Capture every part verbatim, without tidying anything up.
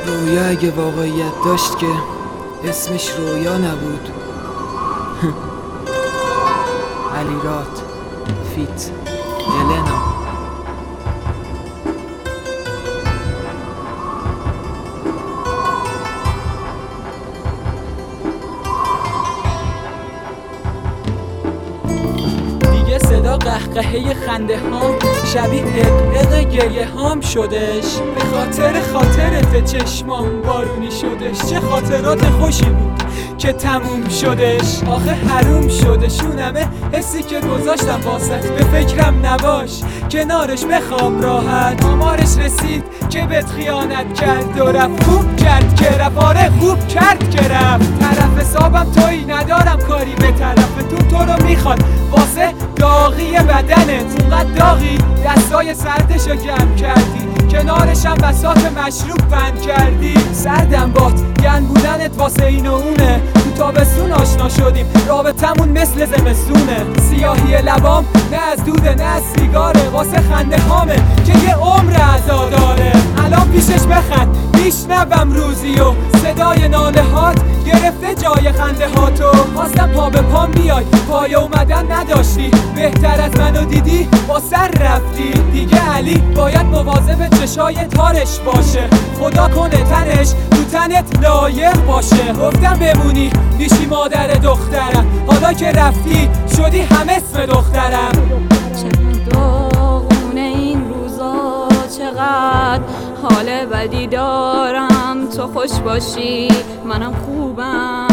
رویا اگه واقعیت داشت که اسمش رویا نبود. علیرات فیت النا. صدا قهقهه خنده هام شبیه اقلق گریه هام شدش. به خاطر خاطرت چشمام بارونی شدش. چه خاطرات خوشی بود که تموم شدش. آخه حروم شدش اون همه حسی که گذاشتم واسط. به فکرم نباش کنارش بخواب راحت. آمارش رسید که بهت خیانت کرد و رفت. خوب کرد که رفت، آره خوب کرد که رفت. طرف حسابم تویی ندارم کاری به طرف تو. تو رو میخواد واسه داغی بدنت. اونقدر داغی دستای سردشو گرم کردی. کنارشم بساط مشروب پند کردی. سردم بات گن بودنت واسه این و اونه. تو تابستون آشنا شدیم رابطمون مثل زمستونه. سیاهی لبام نه از دوده نه از سیگاره. واسه خنده هامه که یه عمر عزا داره. الان پیشش بخند میشنوم روزی و صدای ناله هات گرفته جای خنده هاتو. خواستم پا به پام بیای پای اومدن نداشتی. بهتر از منو دیدی با سر رفتی. دیگه علی باید مواظب چشای تارش باشه. خدا کنه تنش تو تنت لایق باشه. گفتم بمونی میشی مادر دخترم. حالا که رفتی شدی هم اسم دخترم. چه داغونه این روزا، چقدر حال بدی دارم. تو خوش باشی منم خوبم،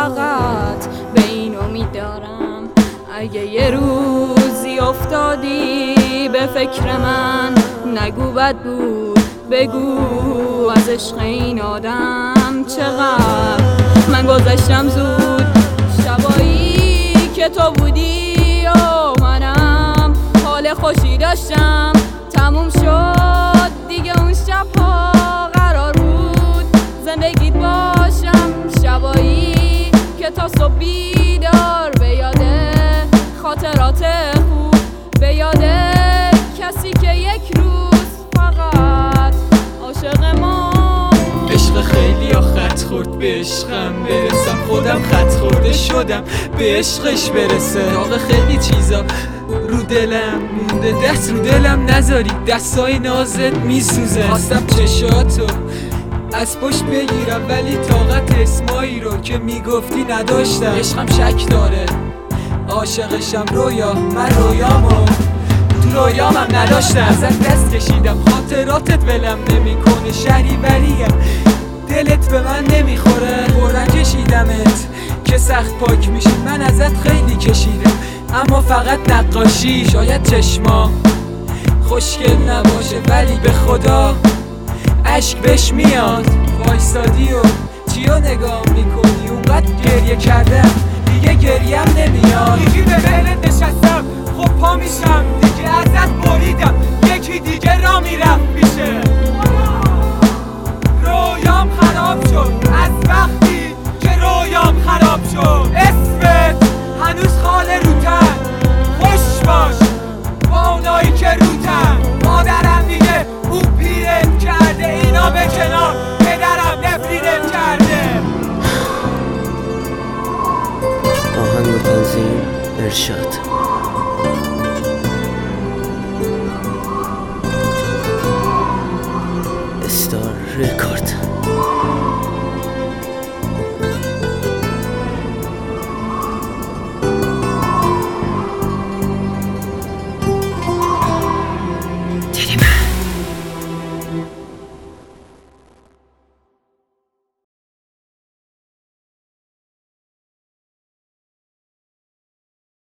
فقط به این امید دارم. اگه یه روزی افتادی به فکر من، نگو بد بود بگو از عشق این آدم. چقدر من گذشتم زود شبایی که تو بودی و منم حال خوشی داشتم. تموم شد دیگه اون شبها قرار بود زندگیت باشم. شبایی که تا صبح بیدار به یاده خاطرات خوب، به یاده کسی که یک روز فقط عاشق ما. عشق خیلی ها خط خورد به عشقم برسم. خودم خط خورده شدم به عشقش برسه. داغ خیلی چیزا رو دلم مونده، دست رو دلم نذاری دستای نازت میسوزه. خواستم چشاتو از پشت بگیرم ولی طاقت اسمایی رو که میگفتی نداشتم. عشقم شک داره عاشقشم رویا، من رویامو تو رویامم نداشتم. ازت دست کشیدم خاطراتت ولم نمیکنه. شریوریم دلت به من نمیخوره. برن کشیدمت که سخت پاک میشی. من ازت خیلی کشیدم اما فقط نقاشی. شاید چشما خوشگل نباشه ولی به خدا عشق بهش میاد. وایستادی و چیو نگاه میکنی؟ اونقدر گریه کردم دیگه گریم نمیاد. یکی به بهلت نشستم خب پا میشم دیگه ازت بریدم. یکی دیگه را میرفت میشه. رویام خراب شد از وقتی که رویام خراب شد. اسمت هنوز خاله روتن. خوش باش با اونایی که روتن. مادرم دیگه او پیرت کرده. اینا به کنار پدرم نفرینت کرده. آهنگ و تنظیم ارشاد. استار رکورد.